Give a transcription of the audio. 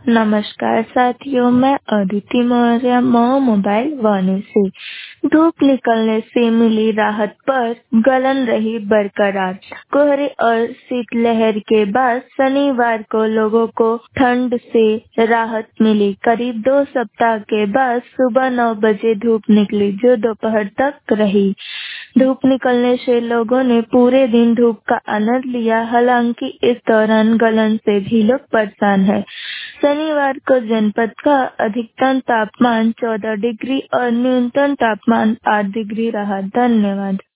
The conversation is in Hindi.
नमस्कार साथियों, मैं अदिति मौर्य मोबाइल वाणी से। धूप निकलने से मिली राहत पर गलन रही बरकरार। कोहरे और शीतलहर के बाद शनिवार को लोगों को ठंड से राहत मिली। करीब 2 सप्ताह के बाद सुबह 9 बजे धूप निकली, जो दोपहर तक रही। धूप निकलने से लोगों ने पूरे दिन धूप का आनंद लिया। हालांकि इस दौरान गलन से भी लोग परेशान हैं। शनिवार को जनपद का अधिकतम तापमान 14 डिग्री और न्यूनतम तापमान 8 डिग्री रहा। धन्यवाद।